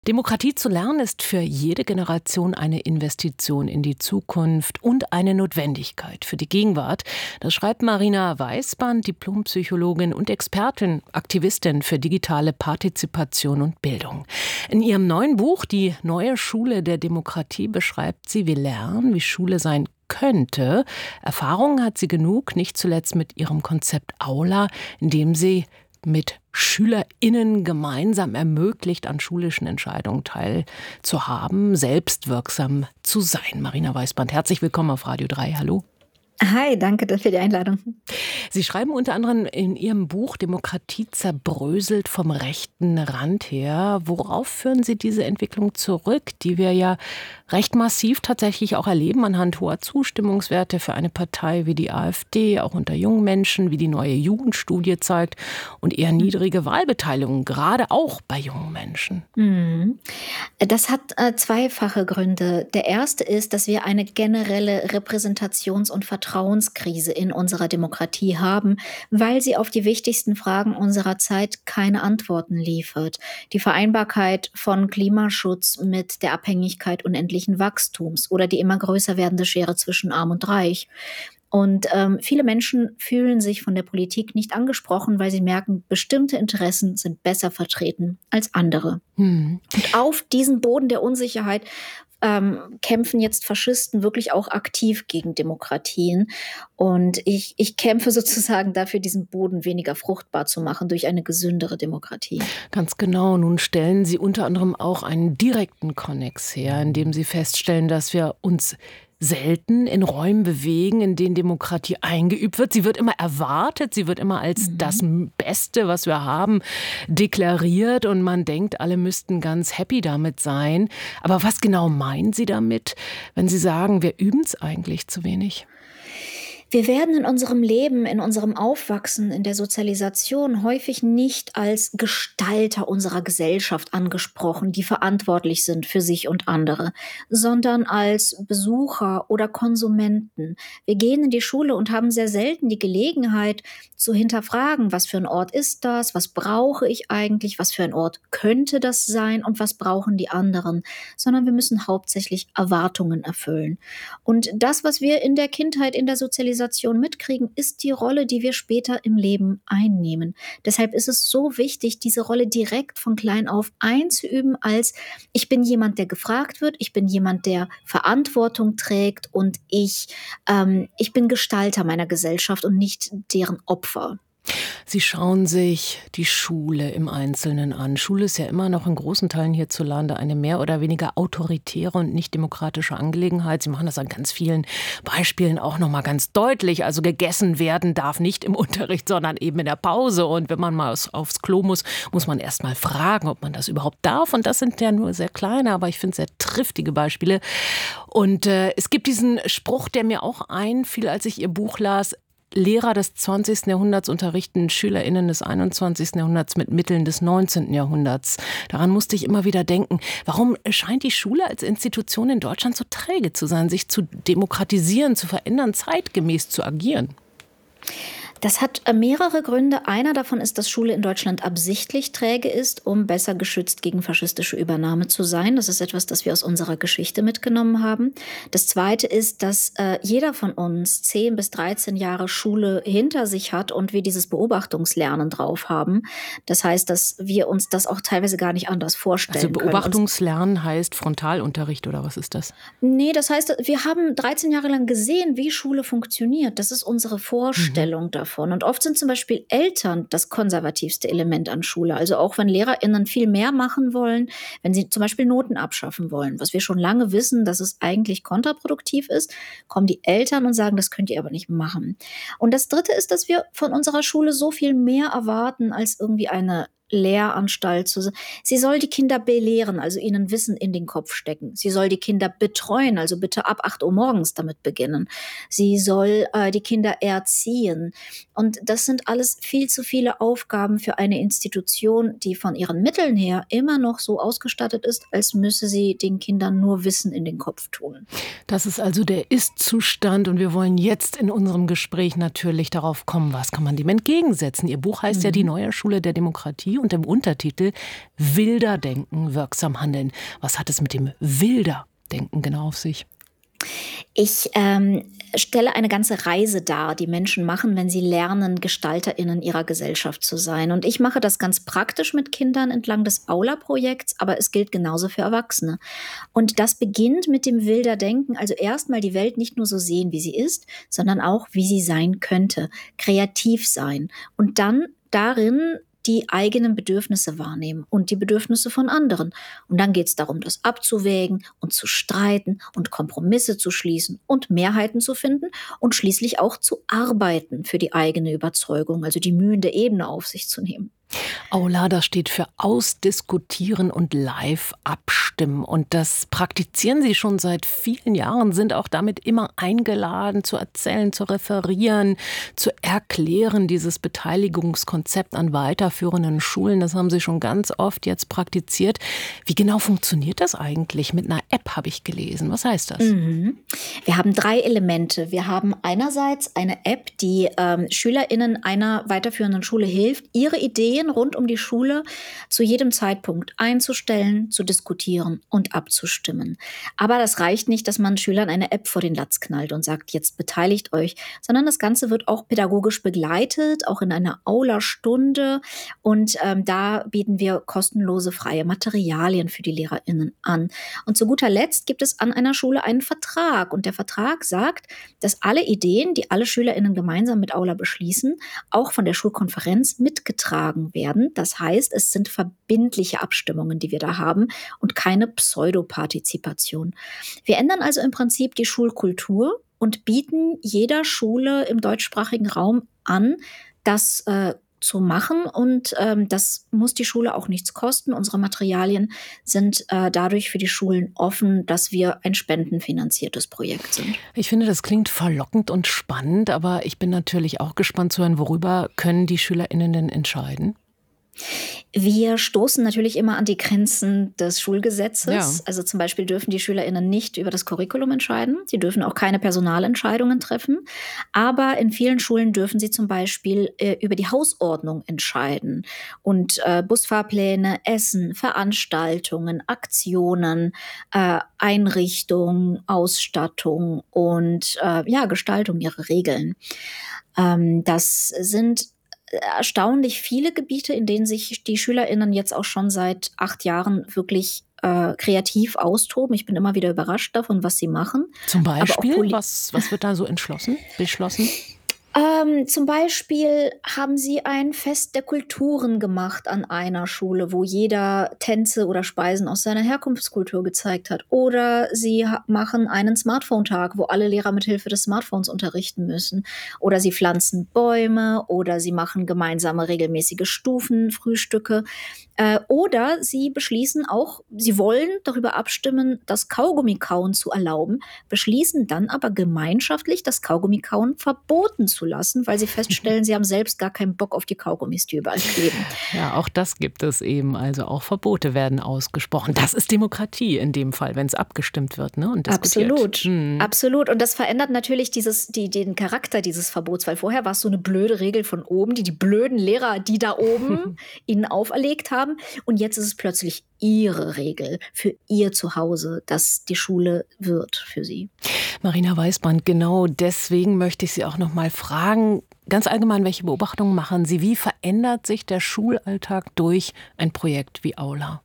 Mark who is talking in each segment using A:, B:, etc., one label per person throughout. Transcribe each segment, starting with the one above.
A: Demokratie zu lernen ist für jede Generation eine Investition in die Zukunft und eine Notwendigkeit für die Gegenwart. Das schreibt Marina Weißband, Diplompsychologin und Expertin, Aktivistin für digitale Partizipation und Bildung. In ihrem neuen Buch »Die neue Schule der Demokratie« beschreibt sie, wie Lernen, wie Schule sein könnte. Erfahrungen hat sie genug, nicht zuletzt mit ihrem Konzept Aula, in dem sie mit SchülerInnen gemeinsam ermöglicht, an schulischen Entscheidungen teilzuhaben, selbstwirksam zu sein. Marina Weißband, herzlich willkommen auf Radio 3. Hallo.
B: Hi, danke für die Einladung.
A: Sie schreiben unter anderem in Ihrem Buch »Demokratie zerbröselt vom rechten Rand her«. Worauf führen Sie diese Entwicklung zurück, die wir ja recht massiv tatsächlich auch erleben anhand hoher Zustimmungswerte für eine Partei wie die AfD, auch unter jungen Menschen, wie die neue Jugendstudie zeigt, und eher niedrige Wahlbeteiligung, gerade auch bei jungen Menschen?
B: Das hat zweifache Gründe. Der erste ist, dass wir eine generelle Repräsentations- und Vertrauenskrise in unserer Demokratie haben, weil sie auf die wichtigsten Fragen unserer Zeit keine Antworten liefert. Die Vereinbarkeit von Klimaschutz mit der Abhängigkeit unendlichen Wachstums oder die immer größer werdende Schere zwischen Arm und Reich. Und viele Menschen fühlen sich von der Politik nicht angesprochen, weil sie merken, bestimmte Interessen sind besser vertreten als andere. Und auf diesem Boden der Unsicherheit kämpfen jetzt Faschisten wirklich auch aktiv gegen Demokratien. Und ich kämpfe sozusagen dafür, diesen Boden weniger fruchtbar zu machen durch eine gesündere Demokratie.
A: Ganz genau. Nun stellen Sie unter anderem auch einen direkten Konnex her, indem Sie feststellen, dass wir uns selten in Räumen bewegen, in denen Demokratie eingeübt wird. Sie wird immer erwartet, sie wird immer als das Beste, was wir haben, deklariert und man denkt, alle müssten ganz happy damit sein. Aber was genau meinen Sie damit, wenn Sie sagen, wir üben es eigentlich zu wenig?
B: Wir werden in unserem Leben, in unserem Aufwachsen, in der Sozialisation häufig nicht als Gestalter unserer Gesellschaft angesprochen, die verantwortlich sind für sich und andere, sondern als Besucher oder Konsumenten. Wir gehen in die Schule und haben sehr selten die Gelegenheit zu hinterfragen, was für ein Ort ist das, was brauche ich eigentlich, was für ein Ort könnte das sein und was brauchen die anderen, sondern wir müssen hauptsächlich Erwartungen erfüllen. Und das, was wir in der Kindheit, in der Sozialisation mitkriegen, ist die Rolle, die wir später im Leben einnehmen. Deshalb ist es so wichtig, diese Rolle direkt von klein auf einzuüben, als ich bin jemand, der gefragt wird, ich bin jemand, der Verantwortung trägt und ich bin Gestalter meiner Gesellschaft und nicht deren Opfer.
A: Sie schauen sich die Schule im Einzelnen an. Schule ist ja immer noch in großen Teilen hierzulande eine mehr oder weniger autoritäre und nicht demokratische Angelegenheit. Sie machen das an ganz vielen Beispielen auch noch mal ganz deutlich. Also gegessen werden darf nicht im Unterricht, sondern eben in der Pause. Und wenn man mal aufs Klo muss, muss man erst mal fragen, ob man das überhaupt darf. Und das sind ja nur sehr kleine, aber ich finde sehr triftige Beispiele. Und es gibt diesen Spruch, der mir auch einfiel, als ich Ihr Buch las: Lehrer des 20. Jahrhunderts unterrichten SchülerInnen des 21. Jahrhunderts mit Mitteln des 19. Jahrhunderts. Daran musste ich immer wieder denken. Warum scheint die Schule als Institution in Deutschland so träge zu sein, sich zu demokratisieren, zu verändern, zeitgemäß zu agieren?
B: Das hat mehrere Gründe. Einer davon ist, dass Schule in Deutschland absichtlich träge ist, um besser geschützt gegen faschistische Übernahme zu sein. Das ist etwas, das wir aus unserer Geschichte mitgenommen haben. Das Zweite ist, dass jeder von uns 10 bis 13 Jahre Schule hinter sich hat und wir dieses Beobachtungslernen drauf haben. Das heißt, dass wir uns das auch teilweise gar nicht anders vorstellen können.
A: Also Beobachtungslernen heißt Frontalunterricht oder was ist das?
B: Nee, das heißt, wir haben 13 Jahre lang gesehen, wie Schule funktioniert. Das ist unsere Vorstellung davon. Und oft sind zum Beispiel Eltern das konservativste Element an Schule. Also auch wenn LehrerInnen viel mehr machen wollen, wenn sie zum Beispiel Noten abschaffen wollen, was wir schon lange wissen, dass es eigentlich kontraproduktiv ist, kommen die Eltern und sagen, das könnt ihr aber nicht machen. Und das Dritte ist, dass wir von unserer Schule so viel mehr erwarten als irgendwie eine Lehranstalt. Sie soll die Kinder belehren, also ihnen Wissen in den Kopf stecken. Sie soll die Kinder betreuen, also bitte ab 8 Uhr morgens damit beginnen. Sie soll die Kinder erziehen. Und das sind alles viel zu viele Aufgaben für eine Institution, die von ihren Mitteln her immer noch so ausgestattet ist, als müsse sie den Kindern nur Wissen in den Kopf tun.
A: Das ist also der Ist-Zustand und wir wollen jetzt in unserem Gespräch natürlich darauf kommen, was kann man dem entgegensetzen. Ihr Buch heißt ja »Die neue Schule der Demokratie« und im Untertitel Wilder denken, wirksam handeln. Was hat es mit dem Wilder denken genau auf sich?
B: Ich stelle eine ganze Reise dar, die Menschen machen, wenn sie lernen, GestalterInnen ihrer Gesellschaft zu sein. Und ich mache das ganz praktisch mit Kindern entlang des Aula-Projekts, aber es gilt genauso für Erwachsene. Und das beginnt mit dem Wilder Denken, also erstmal die Welt nicht nur so sehen, wie sie ist, sondern auch, wie sie sein könnte, kreativ sein und dann darin die eigenen Bedürfnisse wahrnehmen und die Bedürfnisse von anderen. Und dann geht es darum, das abzuwägen und zu streiten und Kompromisse zu schließen und Mehrheiten zu finden und schließlich auch zu arbeiten für die eigene Überzeugung, also die mühende Ebene auf sich zu nehmen.
A: Aula, das steht für Ausdiskutieren und live abstimmen. Und das praktizieren Sie schon seit vielen Jahren, sind auch damit immer eingeladen, zu erzählen, zu referieren, zu erklären, dieses Beteiligungskonzept an weiterführenden Schulen. Das haben Sie schon ganz oft jetzt praktiziert. Wie genau funktioniert das eigentlich? Mit einer App habe ich gelesen. Was heißt das?
B: Wir haben 3 Elemente. Wir haben einerseits eine App, die SchülerInnen einer weiterführenden Schule hilft, ihre Ideen rund um die Schule zu jedem Zeitpunkt einzustellen, zu diskutieren und abzustimmen. Aber das reicht nicht, dass man Schülern eine App vor den Latz knallt und sagt, jetzt beteiligt euch, sondern das Ganze wird auch pädagogisch begleitet, auch in einer Aula-Stunde. Und da bieten wir kostenlose freie Materialien für die LehrerInnen an. Und zu guter Letzt gibt es an einer Schule einen Vertrag. Und der Vertrag sagt, dass alle Ideen, die alle SchülerInnen gemeinsam mit Aula beschließen, auch von der Schulkonferenz mitgetragen werden. Das heißt, es sind verbindliche Abstimmungen, die wir da haben und keine Pseudopartizipation. Wir ändern also im Prinzip die Schulkultur und bieten jeder Schule im deutschsprachigen Raum an, das zu machen. Und das muss die Schule auch nichts kosten. Unsere Materialien sind dadurch für die Schulen offen, dass wir ein spendenfinanziertes Projekt sind.
A: Ich finde, das klingt verlockend und spannend, aber ich bin natürlich auch gespannt zu hören, worüber können die SchülerInnen denn entscheiden?
B: Wir stoßen natürlich immer an die Grenzen des Schulgesetzes.
A: Ja.
B: Also zum Beispiel dürfen die SchülerInnen nicht über das Curriculum entscheiden. Sie dürfen auch keine Personalentscheidungen treffen. Aber in vielen Schulen dürfen sie zum Beispiel über die Hausordnung entscheiden. Und Busfahrpläne, Essen, Veranstaltungen, Aktionen, Einrichtung, Ausstattung und Gestaltung ihrer Regeln. Das sind erstaunlich viele Gebiete, in denen sich die SchülerInnen jetzt auch schon seit 8 Jahren wirklich kreativ austoben. Ich bin immer wieder überrascht davon, was sie machen.
A: Zum
B: Aber auch
A: Beispiel, was wird da so beschlossen?
B: Zum Beispiel haben sie ein Fest der Kulturen gemacht an einer Schule, wo jeder Tänze oder Speisen aus seiner Herkunftskultur gezeigt hat. Oder sie machen einen Smartphone-Tag, wo alle Lehrer mit Hilfe des Smartphones unterrichten müssen. Oder sie pflanzen Bäume oder sie machen gemeinsame regelmäßige Stufenfrühstücke. Oder sie beschließen auch, sie wollen darüber abstimmen, das Kaugummi-Kauen zu erlauben, beschließen dann aber gemeinschaftlich, das Kaugummi-Kauen verboten zu lassen, weil sie feststellen, sie haben selbst gar keinen Bock auf die Kaugummis, die überall kleben.
A: Ja, auch das gibt es eben. Also auch Verbote werden ausgesprochen. Das ist Demokratie in dem Fall, wenn es abgestimmt wird, ne? Und diskutiert.
B: Absolut, absolut. Und das verändert natürlich den Charakter dieses Verbots, weil vorher war es so eine blöde Regel von oben, die blöden Lehrer, die da oben ihnen auferlegt haben. Und jetzt ist es plötzlich ihre Regel für ihr Zuhause, dass die Schule wird für sie.
A: Marina Weißband, genau deswegen möchte ich Sie auch noch mal fragen, ganz allgemein, welche Beobachtungen machen Sie? Wie verändert sich der Schulalltag durch ein Projekt wie Aula?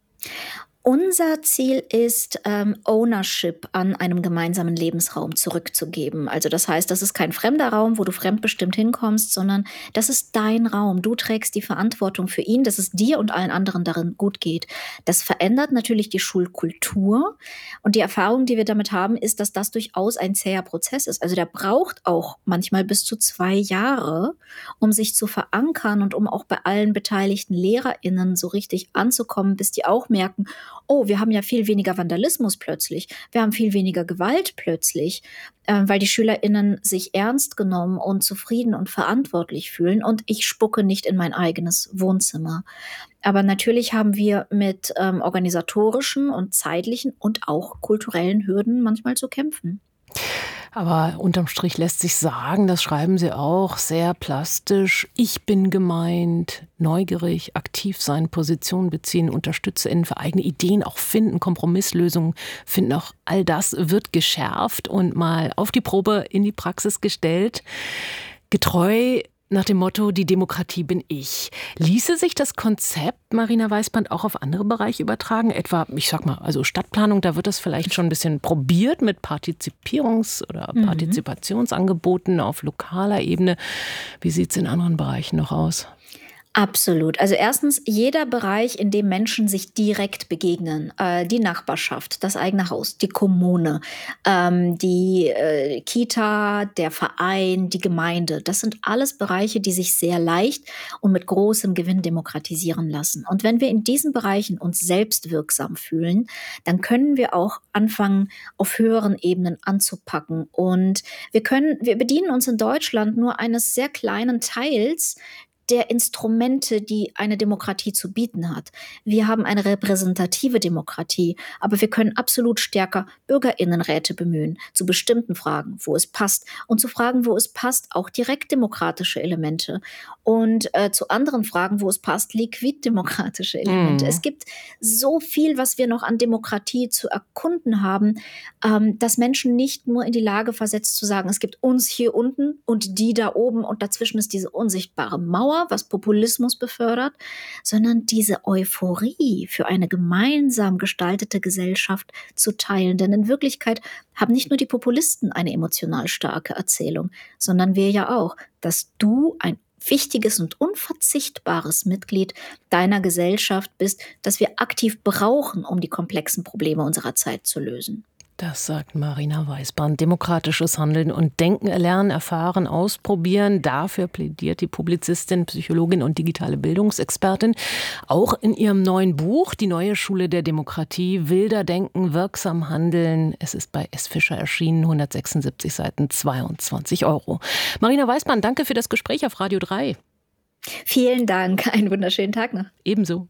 B: Unser Ziel ist, Ownership an einem gemeinsamen Lebensraum zurückzugeben. Also das heißt, das ist kein fremder Raum, wo du fremdbestimmt hinkommst, sondern das ist dein Raum. Du trägst die Verantwortung für ihn, dass es dir und allen anderen darin gut geht. Das verändert natürlich die Schulkultur. Und die Erfahrung, die wir damit haben, ist, dass das durchaus ein zäher Prozess ist. Also der braucht auch manchmal bis zu 2 Jahre, um sich zu verankern und um auch bei allen beteiligten LehrerInnen so richtig anzukommen, bis die auch merken, oh, wir haben ja viel weniger Vandalismus plötzlich, wir haben viel weniger Gewalt plötzlich, weil die SchülerInnen sich ernst genommen und zufrieden und verantwortlich fühlen und ich spucke nicht in mein eigenes Wohnzimmer. Aber natürlich haben wir mit organisatorischen und zeitlichen und auch kulturellen Hürden manchmal zu kämpfen.
A: Aber unterm Strich lässt sich sagen, das schreiben Sie auch sehr plastisch, ich bin gemeint, neugierig, aktiv sein, Position beziehen, UnterstützerInnen für eigene Ideen auch finden, Kompromisslösungen finden, auch all das wird geschärft und mal auf die Probe in die Praxis gestellt. Getreu nach dem Motto, die Demokratie bin ich. Ließe sich das Konzept, Marina Weißband, auch auf andere Bereiche übertragen? Etwa, ich sag mal, also Stadtplanung, da wird das vielleicht schon ein bisschen probiert mit oder Partizipationsangeboten auf lokaler Ebene. Wie sieht es in anderen Bereichen noch aus?
B: Absolut. Also erstens, jeder Bereich, in dem Menschen sich direkt begegnen, die Nachbarschaft, das eigene Haus, die Kommune, die Kita, der Verein, die Gemeinde, das sind alles Bereiche, die sich sehr leicht und mit großem Gewinn demokratisieren lassen. Und wenn wir in diesen Bereichen uns selbst wirksam fühlen, dann können wir auch anfangen, auf höheren Ebenen anzupacken. Und wir bedienen uns in Deutschland nur eines sehr kleinen Teils der Instrumente, die eine Demokratie zu bieten hat. Wir haben eine repräsentative Demokratie, aber wir können absolut stärker BürgerInnenräte bemühen, zu bestimmten Fragen, wo es passt. Und zu Fragen, wo es passt, auch direktdemokratische Elemente. Und zu anderen Fragen, wo es passt, liquiddemokratische Elemente. Es gibt so viel, was wir noch an Demokratie zu erkunden haben, dass Menschen nicht nur in die Lage versetzt zu sagen, es gibt uns hier unten und die da oben und dazwischen ist diese unsichtbare Mauer, was Populismus befördert, sondern diese Euphorie für eine gemeinsam gestaltete Gesellschaft zu teilen. Denn in Wirklichkeit haben nicht nur die Populisten eine emotional starke Erzählung, sondern wir ja auch, dass du ein wichtiges und unverzichtbares Mitglied deiner Gesellschaft bist, das wir aktiv brauchen, um die komplexen Probleme unserer Zeit zu lösen.
A: Das sagt Marina Weißband. Demokratisches Handeln und Denken erlernen, erfahren, ausprobieren. Dafür plädiert die Publizistin, Psychologin und digitale Bildungsexpertin. Auch in ihrem neuen Buch, Die neue Schule der Demokratie, wilder Denken, wirksam handeln. Es ist bei S. Fischer erschienen, 176 Seiten, 22 €. Marina Weißband, danke für das Gespräch auf Radio 3.
B: Vielen Dank, einen wunderschönen Tag noch.
A: Ebenso.